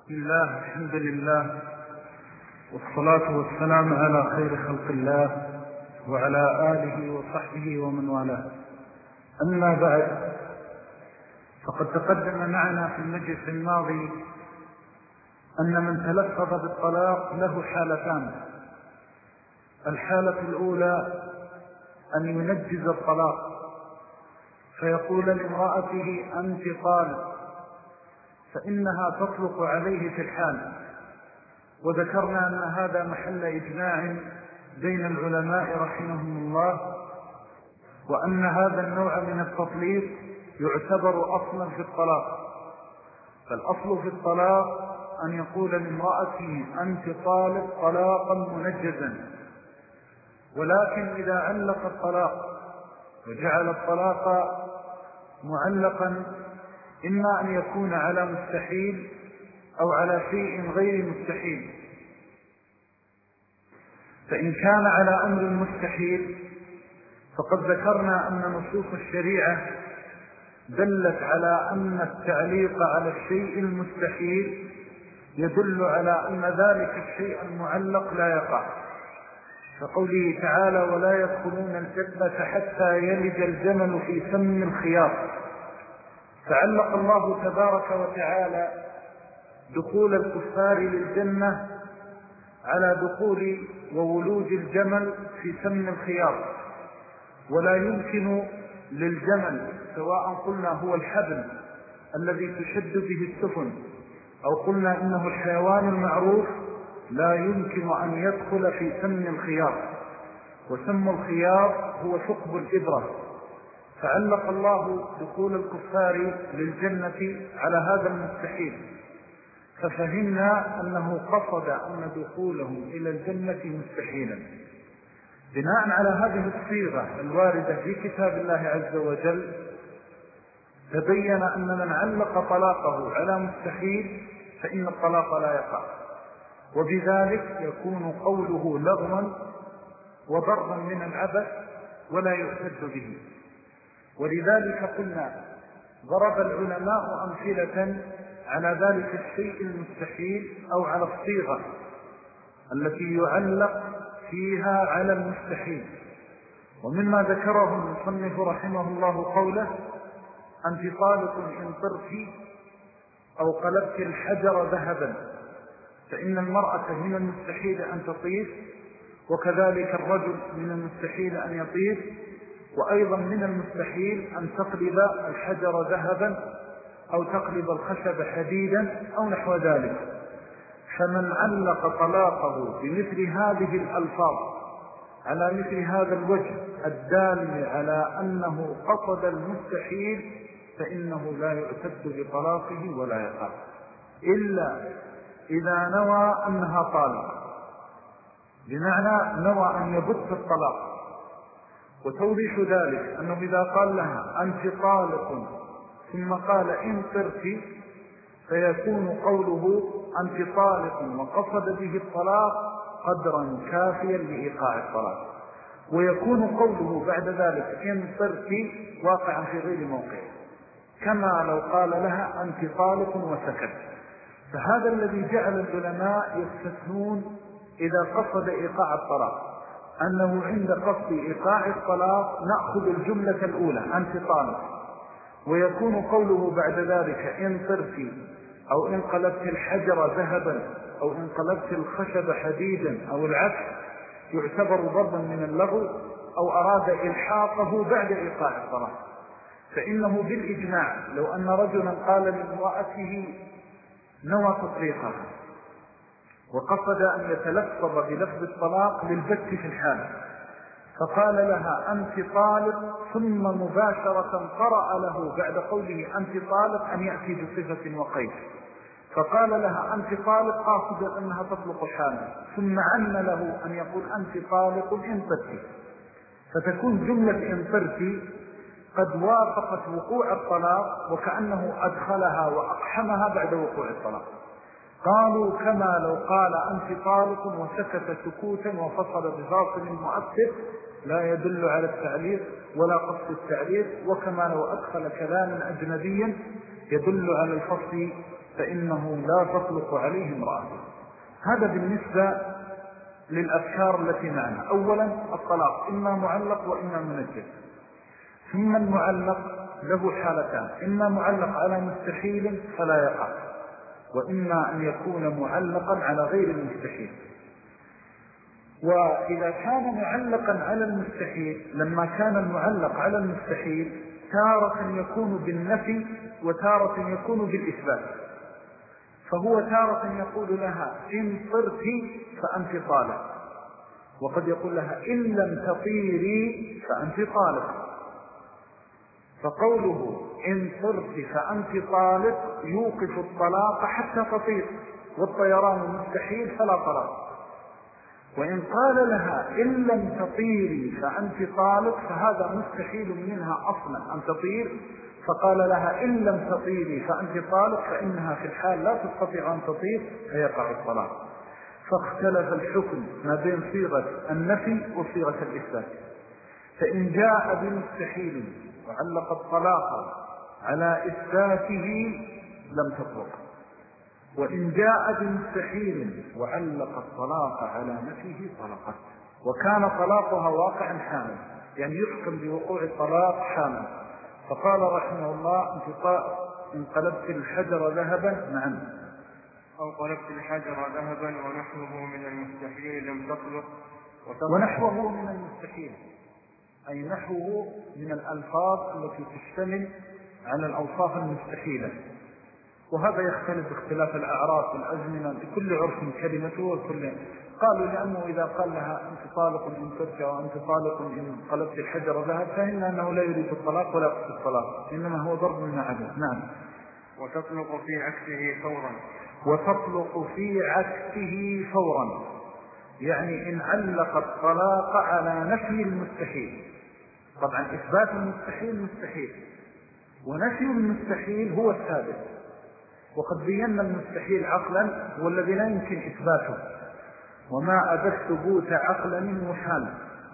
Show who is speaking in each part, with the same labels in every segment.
Speaker 1: بسم الله، الحمد لله، والصلاة والسلام على خير خلق الله وعلى آله وصحبه ومن والاه. أما بعد، فقد تقدم معنا في المجلس الماضي أن من تلفظ بالطلاق له حالتان. الحالة الأولى أن ينجز الطلاق فيقول لامرأته أنت طالق، فإنها تطلق عليه في الحال. وذكرنا أن هذا محل إجماع بين العلماء رحمهم الله، وأن هذا النوع من التطليق يعتبر أصلا في الطلاق. فالأصل في الطلاق أن يقول لامرأته أنت طالق طلاقا منجزا، ولكن إذا علق الطلاق وجعل الطلاق معلقا إما أن يكون على مستحيل أو على شيء غير مستحيل، فإن كان على أمر مستحيل فقد ذكرنا أن نصوص الشريعة دلت على أن التعليق على الشيء المستحيل يدل على أن ذلك الشيء المعلق لا يقع، فقوله تعالى ولا يدخلون الجنة حتى يلج الجمل في سم الخياط. فعلق الله تبارك وتعالى دخول الكفار للجنة على دخول وولوج الجمل في سم الخياط. ولا يمكن للجمل، سواء قلنا هو الحبل الذي تشد به السفن أو قلنا إنه الحيوان المعروف، لا يمكن أن يدخل في سم الخياط، وسم الخياط هو ثقب الإبرة. فعلق الله دخول الكفار للجنة على هذا المستحيل، ففهمنا أنه قصد أن دخولهم إلى الجنة مستحيلا. بناء على هذه الصيغة الواردة في كتاب الله عز وجل تبين أن من علق طلاقه على مستحيل فإن الطلاق لا يقع، وبذلك يكون قوله لغوا وضربا من العبث ولا يؤتد به. ولذلك قلنا ضرب العلماء أمثلة على ذلك الشيء المستحيل أو على الصيغة التي يعلق فيها على المستحيل. ومما ذكره المصنف رحمه الله قوله أنت طالق إن طرت أو قلبت الحجر ذهبا، فإن المرأة من المستحيل أن تطيف، وكذلك الرجل من المستحيل أن يطيف، وأيضا من المستحيل أن تقلب الحجر ذهبا أو تقلب الخشب حديدا أو نحو ذلك. فمن علق طلاقه بمثل هذه الألفاظ على مثل هذا الوجه الدال على أنه قصد المستحيل فإنه لا يعتد بطلاقه ولا يقع، إلا إذا نوى أنها طالق، بمعنى نوى أن يبث الطلاق. وتوضيح ذلك أنه إذا قال لها أنت طالق ثم قال إن طرت فيكون قوله أنت طالق وقصد به الطلاق قدرا كافيا لإيقاع الطلاق، ويكون قوله بعد ذلك إن طرت واقعا في غير موقعه، كما لو قال لها أنت طالق وسكت. فهذا الذي جعل العلماء يستثنون إذا قصد إيقاع الطلاق، أنه عند قصد إيقاع الطلاق نأخذ الجملة الأولى أنت طالق، ويكون قوله بعد ذلك إن طرت أو إن قلبت الحجر ذهبا أو إن قلبت الخشب حديدا أو العكس يعتبر ضربا من اللغو، أو أراد إلحاقه بعد إيقاع الطلاق. فإنه بالإجماع لو أن رجلا قال لامرأته نوى تطليقها وقصد أن يتلفظ بلفظ الطلاق للبت في الحال، فقال لها أنت طالق، ثم مباشرة قرأ له بعد قوله أنت طالق أن يأتي بصفة وقيد، فقال لها أنت طالق قاصدا أنها تطلق حالا، ثم عن له أن يقول أنت طالق إن طرت، فتكون جملة إن طرت قد وافقت وقوع الطلاق وكأنه أدخلها وأقحمها بعد وقوع الطلاق. قالوا كما لو قال أنت طالق وسكت سكوتا وفصل بفاصل مؤثر لا يدل على التعليق ولا قصد التعليق، وكما لو أدخل كلاما أجنبيا يدل على الفصل فإنه لا تطلق عليه امرأته. هذا بالنسبة للأفكار التي معنا. أولا الطلاق إما معلق وإما منجد. ثم المعلق له حالتان: إما معلق على مستحيل فلا يقع، وإما أن يكون معلقا على غير المستحيل. وإذا كان معلقا على المستحيل، لما كان المعلق على المستحيل تارة يكون بالنفي وتارة يكون بالإثبات. فهو تارة يقول لها إن طرت فأنت طالق، وقد يقول لها إن لم تطيري فأنت طالق. فقوله إن طرت فأنت طالق يوقف الطلاق حتى تطير، والطيران مستحيل فلا طلاق. وإن قال لها إن لم تطيري فأنت طالق فهذا مستحيل منها أصلا أن تطير، فقال لها إن لم تطيري فأنت طالق، فإنها في الحال لا تستطيع أن تطير فيقع الطلاق. فاختلف الحكم ما بين صيغة النفي وصيغة الإثبات. فإن جاء بمستحيل وعلق الطلاق على إثباته لم تطلق، وإن جاء بمستحيل وعلق الطلاق على نفيه طلقت، وكان طلاقها واقعا حالا، يعني يحكم بوقوع الطلاق حالا. فقال رحمه الله: إن قلبت الحجر ذهبا. نعم.
Speaker 2: أو قلبت الحجر ذهبا ونحوه من المستحيل لم تطلق.
Speaker 1: ونحوه من المستحيل أي نحوه من الألفاظ التي تشتمل على الأوصاف المستحيلة. وهذا يختلف باختلاف الأعراف والأزمنة، لكل عرف كلمته وكل. قالوا لأنه إذا قال لها أنت طالق إن ترجع وأنت طالق إن قلبت الحجر ذهب، فإن أنه لا يريد الطلاق ولا يقصد الطلاق، إنما هو ضرب من عدد. نعم.
Speaker 2: وتطلق في عكسه فورا.
Speaker 1: وتطلق في عكسه فورا، يعني إن علق الطلاق على نفي المستحيل. طبعا إثبات المستحيل مستحيل، ونفي المستحيل هو الثابت. وقد بينا المستحيل عقلا هو الذي لا يمكن إثباته، وما أبى الثبوت عقلا محال،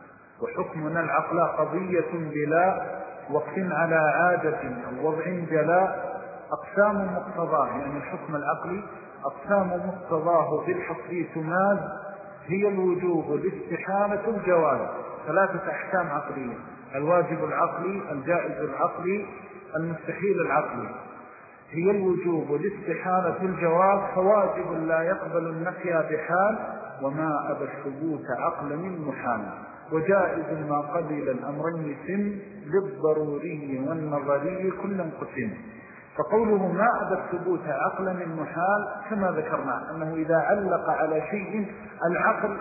Speaker 1: وحكمنا العقل قضية بلا وقف على عادة أو وضع جلاء. أقسام مقتضاه، يعني الحكم العقلي أقسام مقتضاه بالحصر تماز، هي الوجوب الاستحالة الجواز. ثلاثة أحكام عقلية: الواجب العقلي، الجائز العقلي، المستحيل العقلي. هي الوجوب الاستحالة الجواز، فواجب لا يقبل النفي بحال، وما أبى الثبوت عقلا محال، وجائز ما قبل الأمرين سن، للضروري والنظري كل قسم. فقوله ما أبى الثبوت عقلا محال كما ذكرنا أنه إذا علق على شيء العقل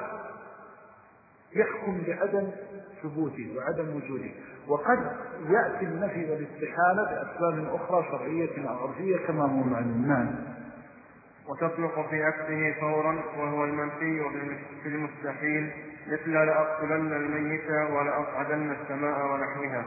Speaker 1: يحكم بعدم ثبوته وعدم وجوده، وقد يأتي النفي والاستحالة بأسباب أخرى شرعية أو عرفية كما هو معلوم.
Speaker 2: وتطلق في عكسه فورا وهو المنفي في المستحيل، مثل لأقتلن الميت ولأصعدن السماء ونحوها.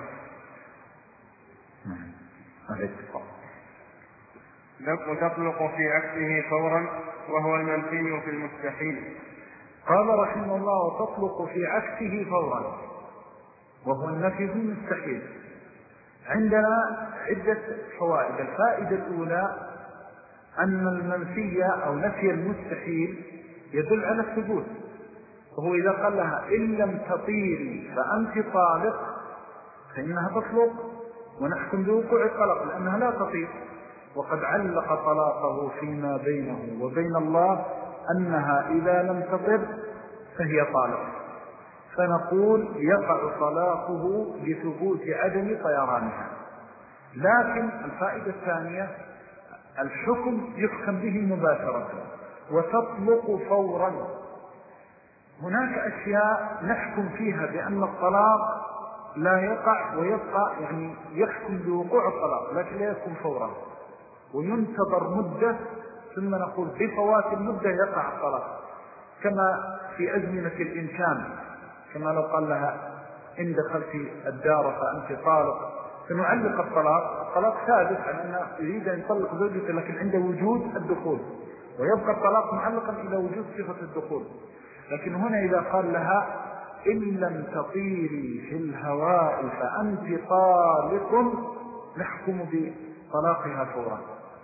Speaker 2: وتطلق في عكسه فورا وهو المنفي في المستحيل.
Speaker 1: قال رحمه الله: وتطلق في عكسه فورا وهو النفي في المستحيل. عندنا عدة فوائد. الفائدة الأولى أن المنفي أو نفي المستحيل يدل على الثبوت، وهو إذا قال لها إن لم تطيري فأنت طالق فإنها تطلق ونحكم بوقوع الطلاق لأنها لا تطير. وقد علق طلاقه فيما بينه وبين الله أنها إذا لم تطر فهي طالق، فنقول يقع طلاقه لثبوت عدم طيرانها. لكن الفائدة الثانية الحكم يحكم به مباشرة وتطلق فورا. هناك أشياء نحكم فيها بأن الطلاق لا يقع ويبقى، يعني يحكم بوقوع الطلاق لكن لا يكون فورا، وينتظر مدة ثم نقول بفوات المدة يقع الطلاق، كما في أزمنة الإنسان، كما لو قال لها إن دخلت الدار فأنت طالق، فنعلق الطلاق ثابت على أنه يريد أن يطلق زوجته لكن عند وجود الدخول، ويبقى الطلاق معلقا إلى وجود صفة الدخول. لكن هنا إذا قال لها إن لم تطيري في الهواء فأنت طالق نحكم بطلاقها فورا.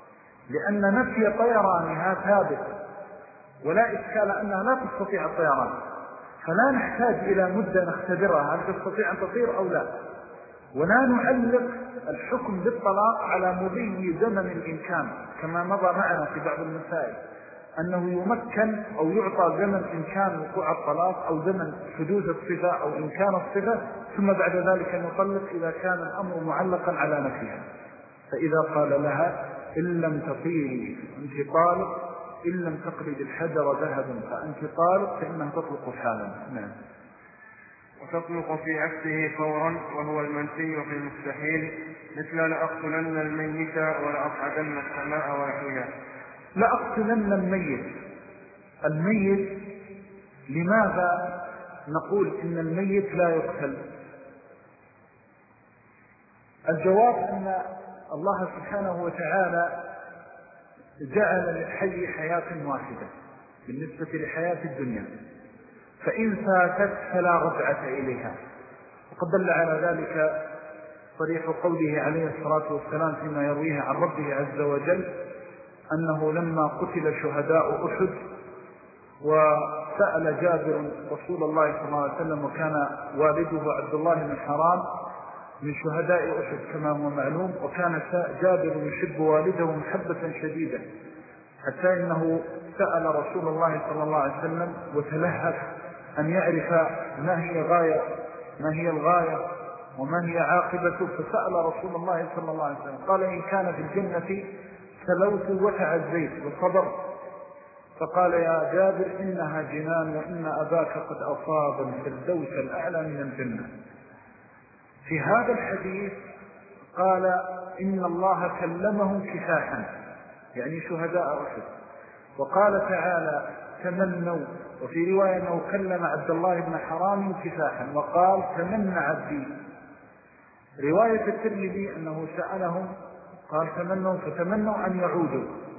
Speaker 1: لأن نفي طيرانها ثابت ولا إشكال أنها لا تستطيع الطيران، فلا نحتاج إلى مدة نختبرها هل تستطيع أن تطير أو لا. ولا نعلق الحكم بالطلاق على مضي زمن الإمكان كما مضى معنا في بعض المسائل أنه يمكن أو يعطى زمن إمكان وقوع الطلاق أو زمن حدوث الصفة أو إمكان الصفة ثم بعد ذلك نطلق إذا كان الأمر معلقا على نفسها. فإذا قال لها إن لم تطيري أنت طالق، إن لم تقرب الحجر ذهبا فأنت طالق، فإنها تطلق حالا. نعم.
Speaker 2: وتطلق في عكسه فورا وهو المنفي في المستحيل، مثل لأقتلن الميت ولأصعدن السماء ونحوها.
Speaker 1: لأقتلن الميت لماذا نقول إن الميت لا يقتل؟ الجواب أن الله سبحانه وتعالى جعل للحي حياة واحدة بالنسبة لحياة الدنيا، فإن فاتت فلا رجعة إليها. وقد دل على ذلك صريح قوله عليه الصلاة والسلام فيما يرويه عن ربه عز وجل أنه لما قتل شهداء أحد وسأل جابر رسول الله صلى الله عليه وسلم، وكان والده عبد الله بن حرام من شهداء أحد كما هو معلوم، وكان جابر يحب والده محبة شديدة حتى إنه سأل رسول الله صلى الله عليه وسلم وتلهف أن يعرف ما هي الغاية وما هي عاقبته، فسأل رسول الله صلى الله عليه وسلم قال إن كان في الجنة سلوت وتعزيت وصبر، فقال يا جابر إنها جنان وإن أباك قد أصاب الفردوس الأعلى من الجنة. في هذا الحديث قال إن الله كلمهم كفاحا يعني شهداء أحد، وقال تعالى تمنوا، وفي رواية أنه كلم عبد الله بن حرام كفاحا وقال تمنى عبدي. رواية الترمذي أنه سألهم قال تمنوا فتمنوا أن يعودوا،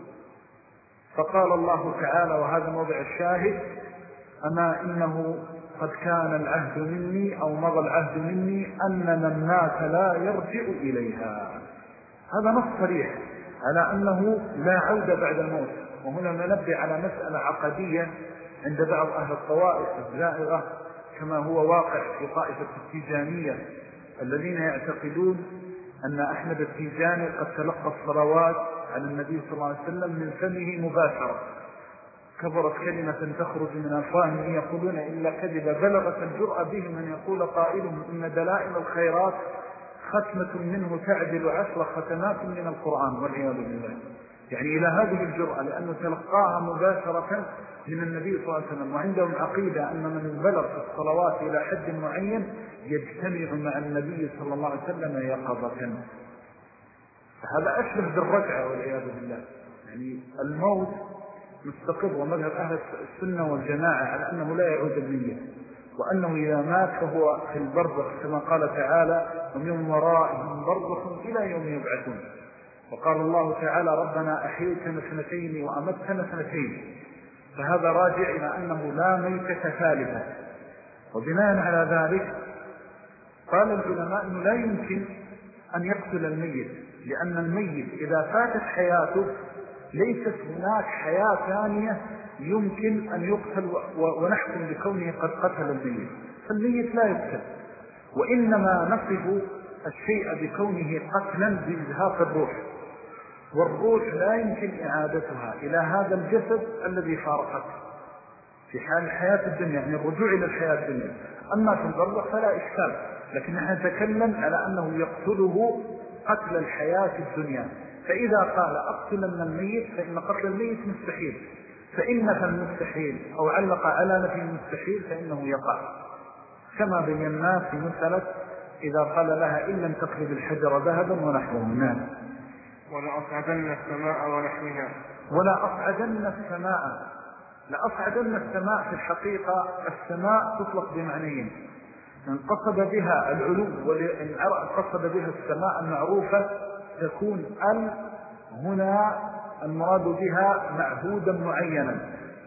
Speaker 1: فقال الله تعالى وهذا موضع الشاهد أما إنه قد كان العهد مني أو مضى العهد مني أن من مات لا يرجع إليها. هذا نص صريح على أنه لا عودة بعد الموت. وهنا ننبه على مسألة عقدية عند بعض أهل الطوائف الزائغة كما هو واقع في طائفة التيجانية الذين يعتقدون أن أحمد التيجاني قد تلقى الصلوات على النبي صلى الله عليه وسلم من فمه مباشرة. كبرت كلمة تخرج من أفواههم يقولون إلا كذب، بلغت الجرأة بهم أن يقول قائلهم إن دلائل الخيرات ختمة منه تعدل 10 ختمات من القرآن والعياذ بالله. يعني إلى هذه الجرأة لأنه تلقاها مباشرة من النبي صلى الله عليه وسلم. وعندهم عقيدة أن من بلغ الصلوات إلى حد معين يجتمع مع النبي صلى الله عليه وسلم يقظة. هذا أشبه بالرجعة والعياذ بالله. يعني الموت مستقر، ومذهب أهل السنة والجماعة على أنه لا يعود الميت، وأنه إذا مات فهو في البرزخ كما قال تعالى ومن ورائهم برزخ إلى يوم يبعثون. وقال الله تعالى ربنا أحييتنا 2 وأمتنا 2، فهذا راجع إلى أنه لا ميتة ثالثة. وبناء على ذلك قال العلماء أنه لا يمكن أن يقتل الميت، لأن الميت إذا فاتت حياته ليست هناك حياة ثانية يمكن أن يقتل ونحكم بكونه قد قتل الميت. فالميت لا يقتل، وإنما نصف الشيء بكونه قتلا بإزهاق الروح، والروح لا يمكن إعادتها إلى هذا الجسد الذي فارقته في حال الحياة الدنيا، يعني الرجوع إلى الحياة الدنيا. أما في البرزخ فلا إشكال، لكن نحن نتكلم على أنه يقتله قتل الحياة الدنيا. فإذا قال أقتل من الميت فإن قتل الميت مستحيل، فإن في المستحيل أو علق على نفي المستحيل فإنه يقع، كما بينا في مسألة إذا قال لها إن لم تقلب الحجر ذهبا ونحوه. نعم.
Speaker 2: ولا أصعدن السماء ونحوها.
Speaker 1: ولا أصعدن السماء. لأصعدن السماء في الحقيقة السماء تطلق بمعنيين، إن قصد بها العلو وإن قصد بها السماء المعروفة تكون هنا المراد بها معهودا معينا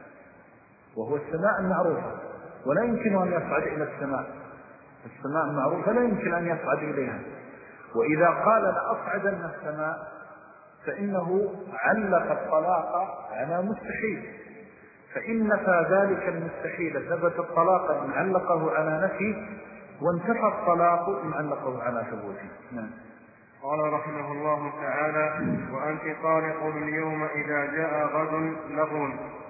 Speaker 1: وهو السماء المعروفة، ولا يمكن أن يصعد إلى السماء المعروفة لا يمكن أن يصعد إليها. وإذا قال لأصعدن السماء فإنه علق الطلاق على مستحيل، فإن نفى ذلك المستحيل ثبت الطلاق إن علقه على نفيه، وانتفى الطلاق إن علقه على ثبوته. نعم.
Speaker 2: قال رحمه الله تعالى: وأنت طالق اليوم إذا جاء غد لغو.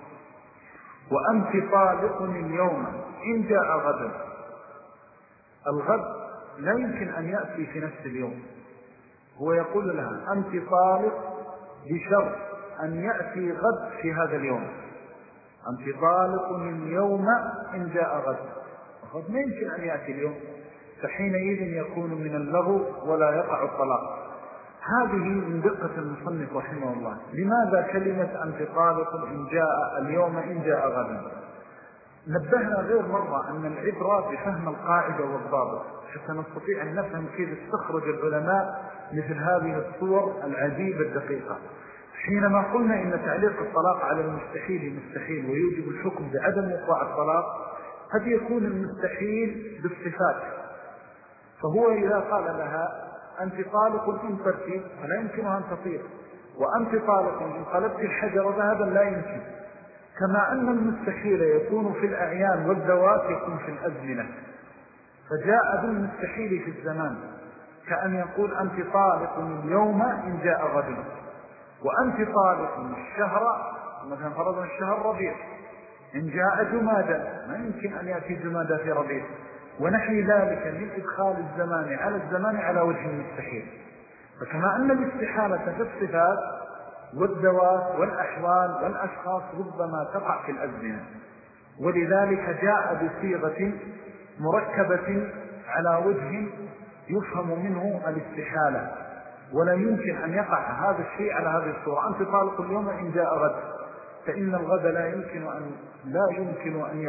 Speaker 1: وأنت طالق اليوم إن جاء غد. الغد لا يمكن أن يأتي في نفس اليوم، هو يقول لها أنت طالق بشرط أن يأتي غد في هذا اليوم. أنت طالق اليوم إن جاء غد. الغد ما يمكن أن يأتي اليوم، فحينئذ يكون من اللغو ولا يقع الطلاق. هذه من دقة المصنف رحمه الله. لماذا كلمة أنت طالق إن جاء اليوم إن جاء غدا؟ نبهنا غير مرة أن العبرة بفهم القاعدة والضابط حتى نستطيع أن نفهم كيف استخرج العلماء مثل هذه الصور العجيبة الدقيقة. حينما قلنا إن تعليق الطلاق على المستحيل مستحيل ويوجب الحكم بعدم وقوع الطلاق، قد يكون المستحيل بالصفات، فهو إذا قال لها أنت طالق إن ترتي فلا يمكنها أن تطير، وأنت طالق إن قلبت الحجر ذهبا لا يمكن. كما أن المستحيل يكون في الأعيان والذوات يكون في الأزمنة، فجاء بالمستحيل في الزمان، كأن يقول أنت طالق اليوم إن جاء غد، وأنت طالق الشهر مثلا فرضا الشهر ربيع إن جاء جمادى، ما يمكن أن يأتي جمادى في ربيع، ونحن ذلك من إدخال الزمان على الزمان على وجه المستحيل. فكما أن الاستحالة في الصفات والذوات والأحوال والأشخاص ربما تقع في الأزمنة، ولذلك جاء بصيغة مركبة على وجه يفهم منه الاستحالة، ولا يمكن أن يقع هذا الشيء على هذه الصورة. أنت طالق اليوم إن جاء غد، فإن الغد لا يمكن أن